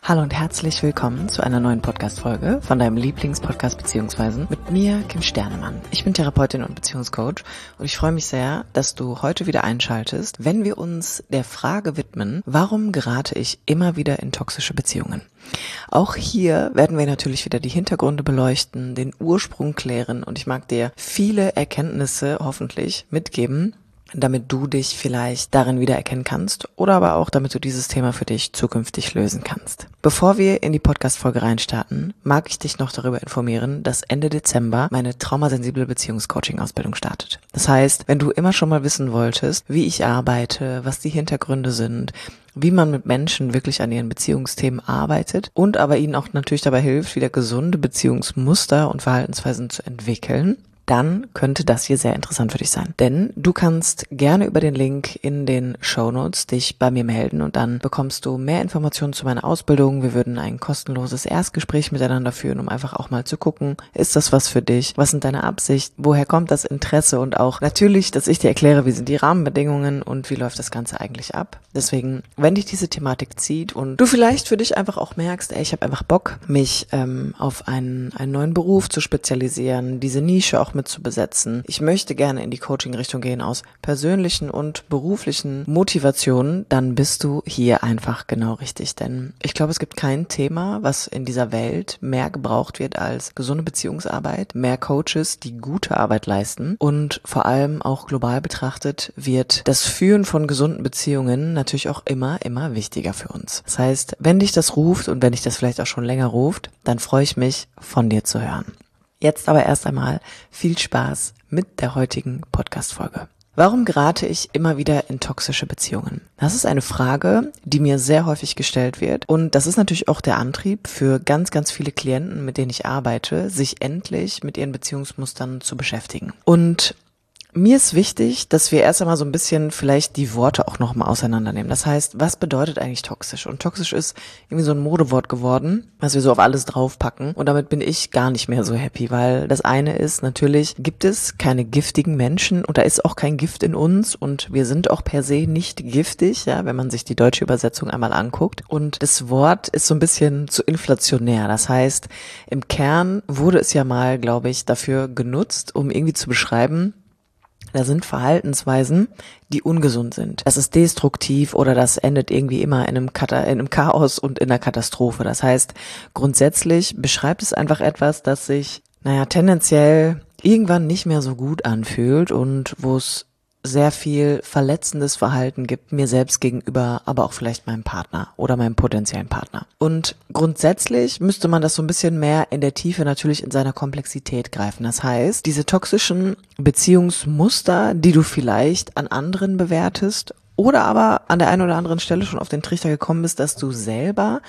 Hallo und herzlich willkommen zu einer neuen Podcast-Folge von deinem Lieblingspodcast beziehungsweise mit mir, Kim Sternemann. Ich bin Therapeutin und Beziehungscoach und ich freue mich sehr, dass du heute wieder einschaltest, wenn wir uns der Frage widmen, warum gerate ich immer wieder in toxische Beziehungen? Auch hier werden wir natürlich wieder die Hintergründe beleuchten, den Ursprung klären und ich mag dir viele Erkenntnisse hoffentlich mitgeben, damit du dich vielleicht darin wiedererkennen kannst oder aber auch, damit du dieses Thema für dich zukünftig lösen kannst. Bevor wir in die Podcast-Folge reinstarten, mag ich dich noch darüber informieren, dass Ende Dezember meine traumasensible Beziehungscoaching-Ausbildung startet. Das heißt, wenn du immer schon mal wissen wolltest, wie ich arbeite, was die Hintergründe sind, wie man mit Menschen wirklich an ihren Beziehungsthemen arbeitet und aber ihnen auch natürlich dabei hilft, wieder gesunde Beziehungsmuster und Verhaltensweisen zu entwickeln, dann könnte das hier sehr interessant für dich sein. Denn du kannst gerne über den Link in den Shownotes dich bei mir melden und dann bekommst du mehr Informationen zu meiner Ausbildung. Wir würden ein kostenloses Erstgespräch miteinander führen, um einfach auch mal zu gucken, ist das was für dich? Was sind deine Absichten? Woher kommt das Interesse? Und auch natürlich, dass ich dir erkläre, wie sind die Rahmenbedingungen und wie läuft das Ganze eigentlich ab. Deswegen, wenn dich diese Thematik zieht und du vielleicht für dich einfach auch merkst, ich habe einfach Bock, mich auf einen neuen Beruf zu spezialisieren, diese Nische auch mit zu besetzen. Ich möchte gerne in die Coaching-Richtung gehen aus persönlichen und beruflichen Motivationen, dann bist du hier einfach genau richtig. Denn ich glaube, es gibt kein Thema, was in dieser Welt mehr gebraucht wird als gesunde Beziehungsarbeit, mehr Coaches, die gute Arbeit leisten und vor allem auch global betrachtet wird das Führen von gesunden Beziehungen natürlich auch immer wichtiger für uns. Das heißt, wenn dich das ruft und wenn dich das vielleicht auch schon länger ruft, dann freue ich mich, von dir zu hören. Jetzt aber erst einmal viel Spaß mit der heutigen Podcast-Folge. Warum gerate ich immer wieder in toxische Beziehungen? Das ist eine Frage, die mir sehr häufig gestellt wird und das ist natürlich auch der Antrieb für ganz, ganz viele Klienten, mit denen ich arbeite, sich endlich mit ihren Beziehungsmustern zu beschäftigen. Und mir ist wichtig, dass wir erst einmal so ein bisschen vielleicht die Worte auch nochmal auseinandernehmen. Das heißt, was bedeutet eigentlich toxisch? Und toxisch ist irgendwie so ein Modewort geworden, was wir so auf alles draufpacken. Und damit bin ich gar nicht mehr so happy, weil das eine ist, natürlich gibt es keine giftigen Menschen und da ist auch kein Gift in uns und wir sind auch per se nicht giftig, ja, wenn man sich die deutsche Übersetzung einmal anguckt. Und das Wort ist so ein bisschen zu inflationär. Das heißt, im Kern wurde es ja mal, glaube ich, dafür genutzt, um irgendwie zu beschreiben, da sind Verhaltensweisen, die ungesund sind. Das ist destruktiv oder das endet irgendwie immer in einem Chaos und in einer Katastrophe. Das heißt, grundsätzlich beschreibt es einfach etwas, das sich, tendenziell irgendwann nicht mehr so gut anfühlt und wo es sehr viel verletzendes Verhalten gibt, mir selbst gegenüber, aber auch vielleicht meinem Partner oder meinem potenziellen Partner. Und grundsätzlich müsste man das so ein bisschen mehr in der Tiefe natürlich in seiner Komplexität greifen. Das heißt, diese toxischen Beziehungsmuster, die du vielleicht an anderen bewertest oder aber an der einen oder anderen Stelle schon auf den Trichter gekommen bist, dass du selber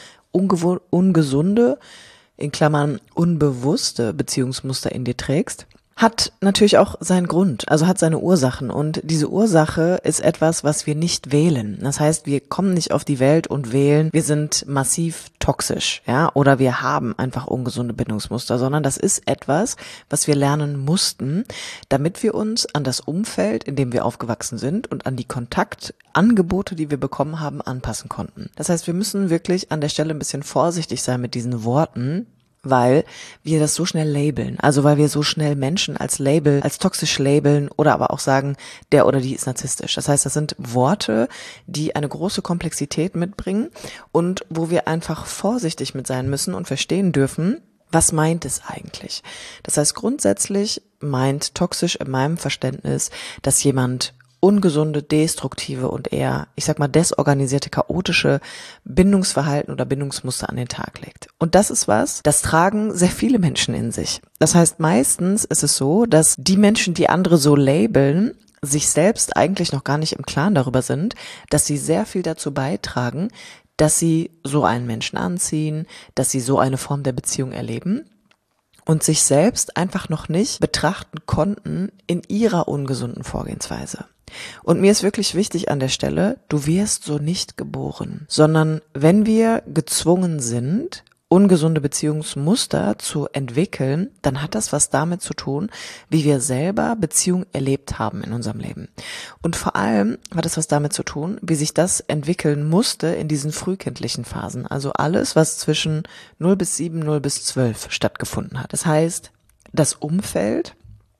ungesunde, in Klammern unbewusste Beziehungsmuster in dir trägst, hat natürlich auch seinen Grund, also hat seine Ursachen und diese Ursache ist etwas, was wir nicht wählen. Das heißt, wir kommen nicht auf die Welt und wählen, wir sind massiv toxisch, ja, oder wir haben einfach ungesunde Bindungsmuster, sondern das ist etwas, was wir lernen mussten, damit wir uns an das Umfeld, in dem wir aufgewachsen sind und an die Kontaktangebote, die wir bekommen haben, anpassen konnten. Das heißt, wir müssen wirklich an der Stelle ein bisschen vorsichtig sein mit diesen Worten, weil wir das so schnell labeln, also weil wir so schnell Menschen als toxisch labeln oder aber auch sagen, der oder die ist narzisstisch. Das heißt, das sind Worte, die eine große Komplexität mitbringen und wo wir einfach vorsichtig mit sein müssen und verstehen dürfen, was meint es eigentlich? Das heißt, grundsätzlich meint toxisch in meinem Verständnis, dass jemand ungesunde, destruktive und eher, desorganisierte, chaotische Bindungsverhalten oder Bindungsmuster an den Tag legt. Und das ist das tragen sehr viele Menschen in sich. Das heißt, meistens ist es so, dass die Menschen, die andere so labeln, sich selbst eigentlich noch gar nicht im Klaren darüber sind, dass sie sehr viel dazu beitragen, dass sie so einen Menschen anziehen, dass sie so eine Form der Beziehung erleben und sich selbst einfach noch nicht betrachten konnten in ihrer ungesunden Vorgehensweise. Und mir ist wirklich wichtig an der Stelle, du wirst so nicht geboren, sondern wenn wir gezwungen sind, ungesunde Beziehungsmuster zu entwickeln, dann hat das was damit zu tun, wie wir selber Beziehung erlebt haben in unserem Leben. Und vor allem hat es was damit zu tun, wie sich das entwickeln musste in diesen frühkindlichen Phasen. Also alles, was zwischen 0 bis 7, 0 bis 12 stattgefunden hat. Das heißt, das Umfeld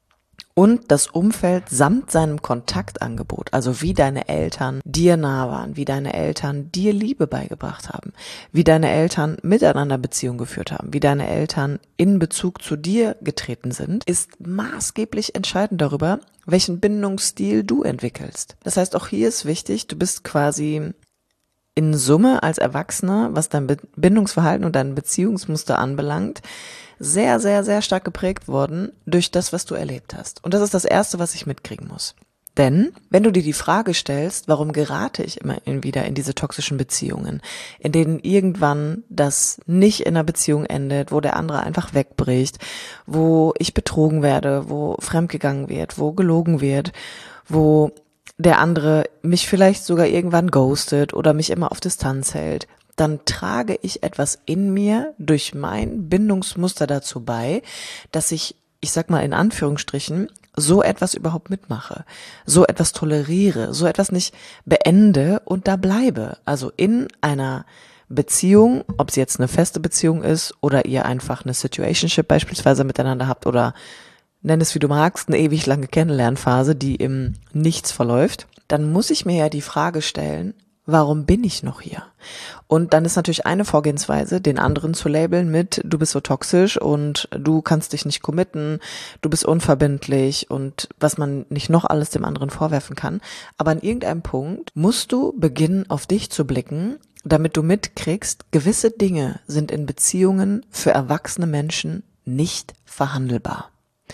samt seinem Kontaktangebot, also wie deine Eltern dir nah waren, wie deine Eltern dir Liebe beigebracht haben, wie deine Eltern miteinander Beziehung geführt haben, wie deine Eltern in Bezug zu dir getreten sind, ist maßgeblich entscheidend darüber, welchen Bindungsstil du entwickelst. Das heißt, auch hier ist wichtig, du bist quasi in Summe als Erwachsener, was dein Bindungsverhalten und dein Beziehungsmuster anbelangt, sehr, sehr, sehr stark geprägt worden durch das, was du erlebt hast. Und das ist das Erste, was ich mitkriegen muss. Denn wenn du dir die Frage stellst, warum gerate ich immer wieder in diese toxischen Beziehungen, in denen irgendwann das nicht in einer Beziehung endet, wo der andere einfach wegbricht, wo ich betrogen werde, wo fremdgegangen wird, wo gelogen wird, wo der andere mich vielleicht sogar irgendwann ghostet oder mich immer auf Distanz hält, dann trage ich etwas in mir durch mein Bindungsmuster dazu bei, dass ich sag mal in Anführungsstrichen, so etwas überhaupt mitmache, so etwas toleriere, so etwas nicht beende und da bleibe. Also in einer Beziehung, ob sie jetzt eine feste Beziehung ist oder ihr einfach eine Situationship beispielsweise miteinander habt oder nenn es wie du magst, eine ewig lange Kennenlernphase, die im Nichts verläuft, dann muss ich mir ja die Frage stellen, warum bin ich noch hier? Und dann ist natürlich eine Vorgehensweise, den anderen zu labeln mit, du bist so toxisch und du kannst dich nicht committen, du bist unverbindlich und was man nicht noch alles dem anderen vorwerfen kann. Aber an irgendeinem Punkt musst du beginnen, auf dich zu blicken, damit du mitkriegst, gewisse Dinge sind in Beziehungen für erwachsene Menschen nicht verhandelbar.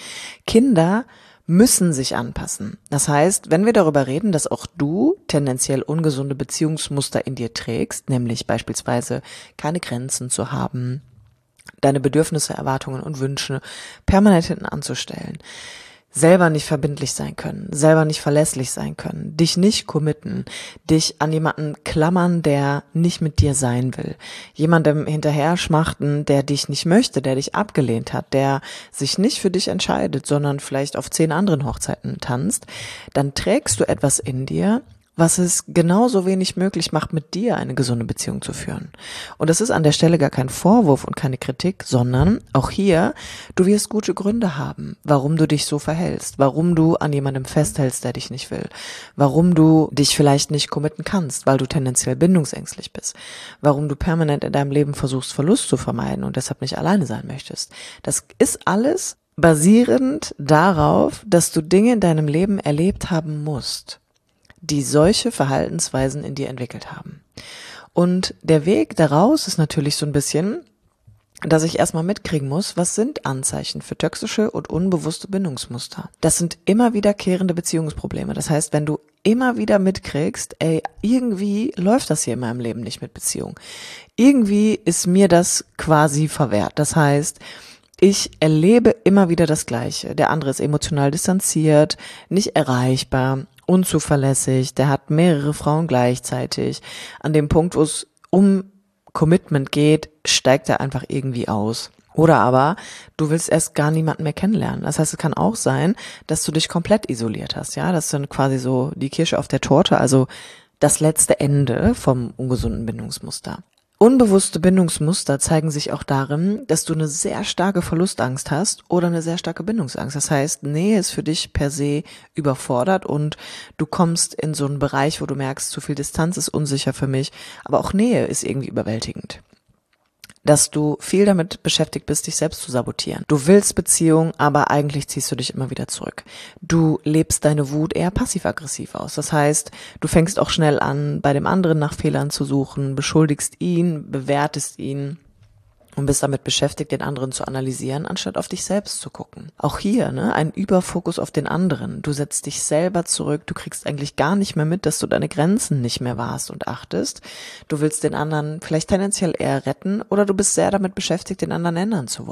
Kinder müssen sich anpassen. Das heißt, wenn wir darüber reden, dass auch du tendenziell ungesunde Beziehungsmuster in dir trägst, nämlich beispielsweise keine Grenzen zu haben, deine Bedürfnisse, Erwartungen und Wünsche permanent hinten anzustellen, selber nicht verbindlich sein können, selber nicht verlässlich sein können, dich nicht committen, dich an jemanden klammern, der nicht mit dir sein will, jemandem hinterher schmachten, der dich nicht möchte, der dich abgelehnt hat, der sich nicht für dich entscheidet, sondern vielleicht auf 10 anderen Hochzeiten tanzt, dann trägst du etwas in dir, was es genauso wenig möglich macht, mit dir eine gesunde Beziehung zu führen. Und das ist an der Stelle gar kein Vorwurf und keine Kritik, sondern auch hier, du wirst gute Gründe haben, warum du dich so verhältst, warum du an jemandem festhältst, der dich nicht will, warum du dich vielleicht nicht committen kannst, weil du tendenziell bindungsängstlich bist, warum du permanent in deinem Leben versuchst, Verlust zu vermeiden und deshalb nicht alleine sein möchtest. Das ist alles basierend darauf, dass du Dinge in deinem Leben erlebt haben musst, die solche Verhaltensweisen in dir entwickelt haben. Und der Weg daraus ist natürlich so ein bisschen, dass ich erstmal mitkriegen muss, was sind Anzeichen für toxische und unbewusste Bindungsmuster. Das sind immer wiederkehrende Beziehungsprobleme. Das heißt, wenn du immer wieder mitkriegst, irgendwie läuft das hier in meinem Leben nicht mit Beziehung. Irgendwie ist mir das quasi verwehrt. Das heißt, ich erlebe immer wieder das Gleiche. Der andere ist emotional distanziert, nicht erreichbar, unzuverlässig, der hat mehrere Frauen gleichzeitig. An dem Punkt, wo es um Commitment geht, steigt er einfach irgendwie aus. Oder aber du willst erst gar niemanden mehr kennenlernen. Das heißt, es kann auch sein, dass du dich komplett isoliert hast. Ja, das ist dann quasi so die Kirsche auf der Torte, also das letzte Ende vom ungesunden Bindungsmuster. Unbewusste Bindungsmuster zeigen sich auch darin, dass du eine sehr starke Verlustangst hast oder eine sehr starke Bindungsangst. Das heißt, Nähe ist für dich per se überfordert und du kommst in so einen Bereich, wo du merkst, zu viel Distanz ist unsicher für mich, aber auch Nähe ist irgendwie überwältigend. Dass du viel damit beschäftigt bist, dich selbst zu sabotieren. Du willst Beziehung, aber eigentlich ziehst du dich immer wieder zurück. Du lebst deine Wut eher passiv-aggressiv aus. Das heißt, du fängst auch schnell an, bei dem anderen nach Fehlern zu suchen, beschuldigst ihn, bewertest ihn und bist damit beschäftigt, den anderen zu analysieren, anstatt auf dich selbst zu gucken. Auch hier, ein Überfokus auf den anderen. Du setzt dich selber zurück, du kriegst eigentlich gar nicht mehr mit, dass du deine Grenzen nicht mehr wahrst und achtest. Du willst den anderen vielleicht tendenziell eher retten oder du bist sehr damit beschäftigt, den anderen ändern zu wollen.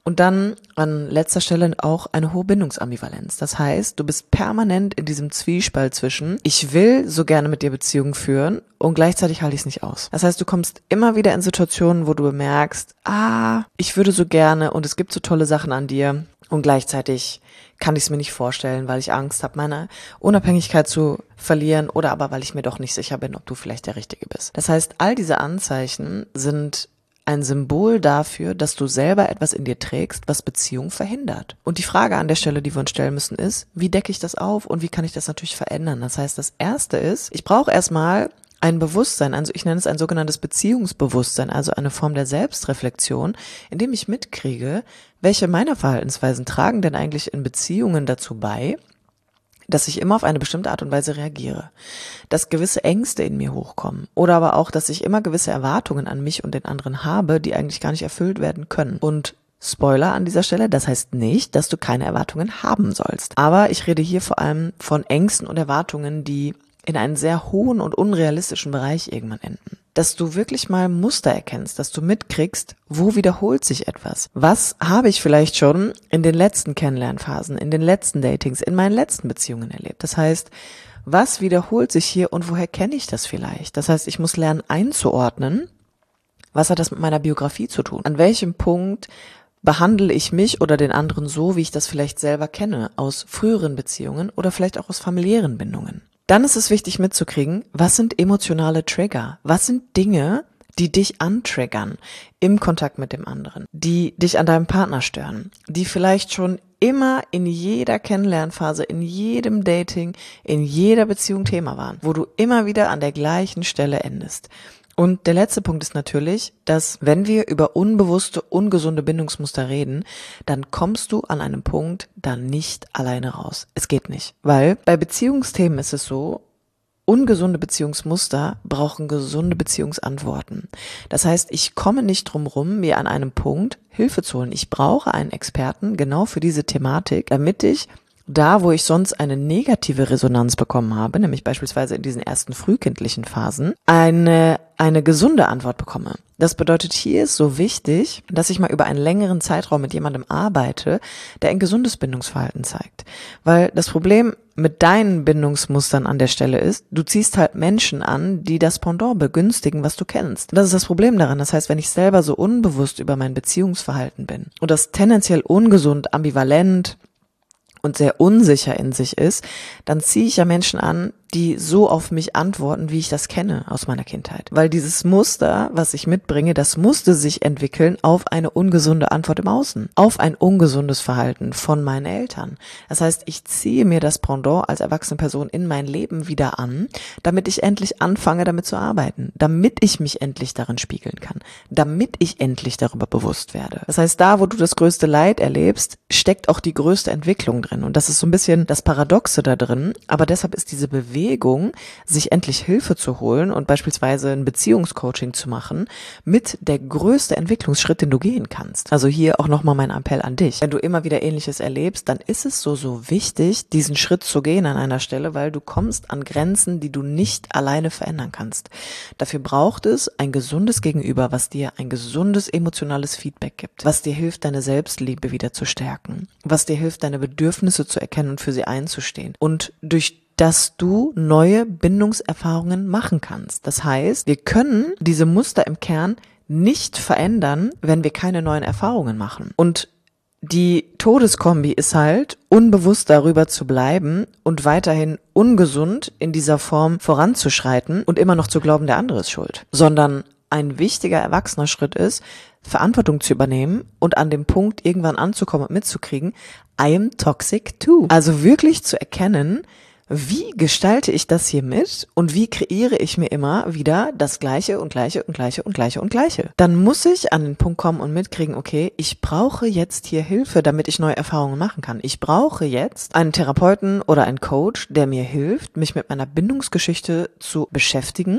Und dann an letzter Stelle auch eine hohe Bindungsambivalenz. Das heißt, du bist permanent in diesem Zwiespalt zwischen, ich will so gerne mit dir Beziehungen führen und gleichzeitig halte ich es nicht aus. Das heißt, du kommst immer wieder in Situationen, wo du bemerkst, ich würde so gerne und es gibt so tolle Sachen an dir und gleichzeitig kann ich es mir nicht vorstellen, weil ich Angst habe, meine Unabhängigkeit zu verlieren oder aber weil ich mir doch nicht sicher bin, ob du vielleicht der Richtige bist. Das heißt, all diese Anzeichen sind ein Symbol dafür, dass du selber etwas in dir trägst, was Beziehung verhindert. Und die Frage an der Stelle, die wir uns stellen müssen, ist, wie decke ich das auf und wie kann ich das natürlich verändern? Das heißt, das Erste ist, ich brauche erstmal ein Bewusstsein, also ich nenne es ein sogenanntes Beziehungsbewusstsein, also eine Form der Selbstreflexion, in dem ich mitkriege, welche meiner Verhaltensweisen tragen denn eigentlich in Beziehungen dazu bei, dass ich immer auf eine bestimmte Art und Weise reagiere, dass gewisse Ängste in mir hochkommen oder aber auch, dass ich immer gewisse Erwartungen an mich und den anderen habe, die eigentlich gar nicht erfüllt werden können. Und Spoiler an dieser Stelle, das heißt nicht, dass du keine Erwartungen haben sollst. Aber ich rede hier vor allem von Ängsten und Erwartungen, die in einen sehr hohen und unrealistischen Bereich irgendwann enden. Dass du wirklich mal Muster erkennst, dass du mitkriegst, wo wiederholt sich etwas. Was habe ich vielleicht schon in den letzten Kennenlernphasen, in den letzten Datings, in meinen letzten Beziehungen erlebt? Das heißt, was wiederholt sich hier und woher kenne ich das vielleicht? Das heißt, ich muss lernen einzuordnen, was hat das mit meiner Biografie zu tun? An welchem Punkt behandle ich mich oder den anderen so, wie ich das vielleicht selber kenne, aus früheren Beziehungen oder vielleicht auch aus familiären Bindungen? Dann ist es wichtig mitzukriegen, was sind emotionale Trigger? Was sind Dinge, die dich antriggern im Kontakt mit dem anderen, die dich an deinem Partner stören, die vielleicht schon immer in jeder Kennenlernphase, in jedem Dating, in jeder Beziehung Thema waren, wo du immer wieder an der gleichen Stelle endest. Und der letzte Punkt ist natürlich, dass wenn wir über unbewusste, ungesunde Bindungsmuster reden, dann kommst du an einem Punkt dann nicht alleine raus. Es geht nicht, weil bei Beziehungsthemen ist es so, ungesunde Beziehungsmuster brauchen gesunde Beziehungsantworten. Das heißt, ich komme nicht drum rum, mir an einem Punkt Hilfe zu holen. Ich brauche einen Experten genau für diese Thematik, damit ich da, wo ich sonst eine negative Resonanz bekommen habe, nämlich beispielsweise in diesen ersten frühkindlichen Phasen, eine gesunde Antwort bekomme. Das bedeutet, hier ist so wichtig, dass ich mal über einen längeren Zeitraum mit jemandem arbeite, der ein gesundes Bindungsverhalten zeigt. Weil das Problem mit deinen Bindungsmustern an der Stelle ist, du ziehst halt Menschen an, die das Pendant begünstigen, was du kennst. Das ist das Problem daran. Das heißt, wenn ich selber so unbewusst über mein Beziehungsverhalten bin und das tendenziell ungesund, ambivalent und sehr unsicher in sich ist, dann ziehe ich ja Menschen an, die so auf mich antworten, wie ich das kenne aus meiner Kindheit. Weil dieses Muster, was ich mitbringe, das musste sich entwickeln auf eine ungesunde Antwort im Außen, auf ein ungesundes Verhalten von meinen Eltern. Das heißt, ich ziehe mir das Pendant als erwachsene Person in mein Leben wieder an, damit ich endlich anfange, damit zu arbeiten, damit ich mich endlich darin spiegeln kann, damit ich endlich darüber bewusst werde. Das heißt, da, wo du das größte Leid erlebst, steckt auch die größte Entwicklung drin. Und das ist so ein bisschen das Paradoxe da drin, aber deshalb ist diese Bewegung, sich endlich Hilfe zu holen und beispielsweise ein Beziehungscoaching zu machen, mit der größte Entwicklungsschritt, den du gehen kannst. Also hier auch nochmal mein Appell an dich. Wenn du immer wieder Ähnliches erlebst, dann ist es so wichtig, diesen Schritt zu gehen an einer Stelle, weil du kommst an Grenzen, die du nicht alleine verändern kannst. Dafür braucht es ein gesundes Gegenüber, was dir ein gesundes emotionales Feedback gibt, was dir hilft, deine Selbstliebe wieder zu stärken, was dir hilft, deine Bedürfnisse zu erkennen und für sie einzustehen. Und durch dass du neue Bindungserfahrungen machen kannst. Das heißt, wir können diese Muster im Kern nicht verändern, wenn wir keine neuen Erfahrungen machen. Und die Todeskombi ist halt, unbewusst darüber zu bleiben und weiterhin ungesund in dieser Form voranzuschreiten und immer noch zu glauben, der andere ist schuld. Sondern ein wichtiger erwachsener Schritt ist, Verantwortung zu übernehmen und an dem Punkt irgendwann anzukommen und mitzukriegen, I am toxic too. Also wirklich zu erkennen, wie gestalte ich das hier mit und wie kreiere ich mir immer wieder das Gleiche und Gleiche und Gleiche und Gleiche und Gleiche. Dann muss ich an den Punkt kommen und mitkriegen, okay, ich brauche jetzt hier Hilfe, damit ich neue Erfahrungen machen kann. Ich brauche jetzt einen Therapeuten oder einen Coach, der mir hilft, mich mit meiner Bindungsgeschichte zu beschäftigen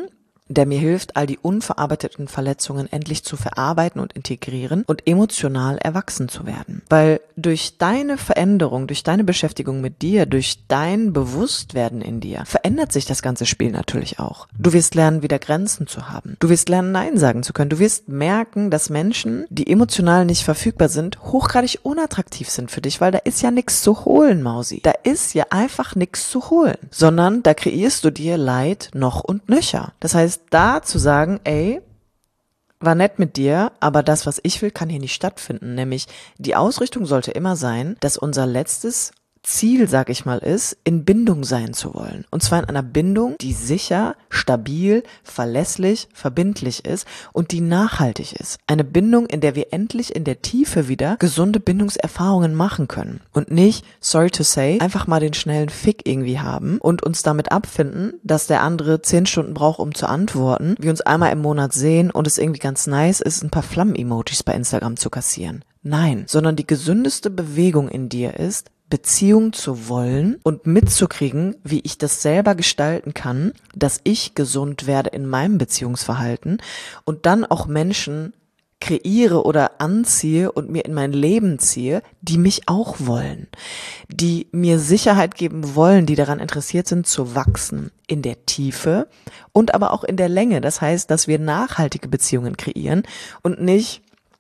der mir hilft, all die unverarbeiteten Verletzungen endlich zu verarbeiten und integrieren und emotional erwachsen zu werden. Weil durch deine Veränderung, durch deine Beschäftigung mit dir, durch dein Bewusstwerden in dir, verändert sich das ganze Spiel natürlich auch. Du wirst lernen, wieder Grenzen zu haben. Du wirst lernen, Nein sagen zu können. Du wirst merken, dass Menschen, die emotional nicht verfügbar sind, hochgradig unattraktiv sind für dich, weil da ist ja nichts zu holen, Mausi. Da ist ja einfach nichts zu holen. Sondern da kreierst du dir Leid noch und nöcher. Das heißt, da zu sagen, ey, war nett mit dir, aber das, was ich will, kann hier nicht stattfinden. Nämlich die Ausrichtung sollte immer sein, dass unser letztes Ziel, sag ich mal, ist, in Bindung sein zu wollen. Und zwar in einer Bindung, die sicher, stabil, verlässlich, verbindlich ist und die nachhaltig ist. Eine Bindung, in der wir endlich in der Tiefe wieder gesunde Bindungserfahrungen machen können. Und nicht, sorry to say, einfach mal den schnellen Fick irgendwie haben und uns damit abfinden, dass der andere 10 Stunden braucht, um zu antworten, wir uns einmal im Monat sehen und es irgendwie ganz nice ist, ein paar Flammen-Emojis bei Instagram zu kassieren. Nein, sondern die gesündeste Bewegung in dir ist, Beziehung zu wollen und mitzukriegen, wie ich das selber gestalten kann, dass ich gesund werde in meinem Beziehungsverhalten und dann auch Menschen kreiere oder anziehe und mir in mein Leben ziehe, die mich auch wollen, die mir Sicherheit geben wollen, die daran interessiert sind, zu wachsen in der Tiefe und aber auch in der Länge. Das heißt, dass wir nachhaltige Beziehungen kreieren und nicht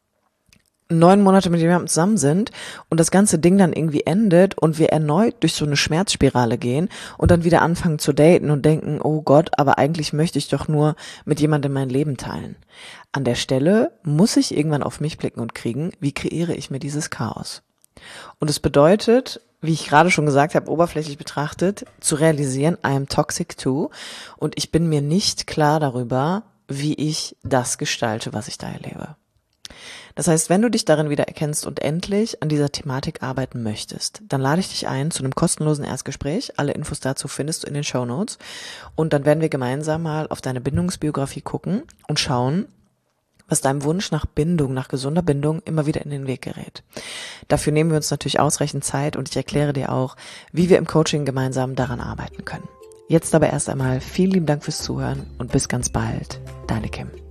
9 Monate mit jemandem zusammen sind und das ganze Ding dann irgendwie endet und wir erneut durch so eine Schmerzspirale gehen und dann wieder anfangen zu daten und denken, oh Gott, aber eigentlich möchte ich doch nur mit jemandem mein Leben teilen. An der Stelle muss ich irgendwann auf mich blicken und kriegen, wie kreiere ich mir dieses Chaos? Und es bedeutet, wie ich gerade schon gesagt habe, oberflächlich betrachtet, zu realisieren, I am toxic too und ich bin mir nicht klar darüber, wie ich das gestalte, was ich da erlebe. Das heißt, wenn du dich darin wieder erkennst und endlich an dieser Thematik arbeiten möchtest, dann lade ich dich ein zu einem kostenlosen Erstgespräch. Alle Infos dazu findest du in den Shownotes. Und dann werden wir gemeinsam mal auf deine Bindungsbiografie gucken und schauen, was deinem Wunsch nach Bindung, nach gesunder Bindung immer wieder in den Weg gerät. Dafür nehmen wir uns natürlich ausreichend Zeit und ich erkläre dir auch, wie wir im Coaching gemeinsam daran arbeiten können. Jetzt aber erst einmal vielen lieben Dank fürs Zuhören und bis ganz bald. Deine Kim.